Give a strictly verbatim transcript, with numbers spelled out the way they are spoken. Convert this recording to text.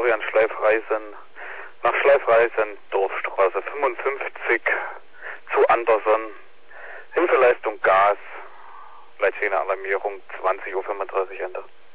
Florian Schleifreisen nach Schleifreisen, Dorfstraße fünfundfünfzig zu Anderson. Hilfeleistung Gas, Leitstehende Alarmierung zwanzig Uhr fünfunddreißig Ende.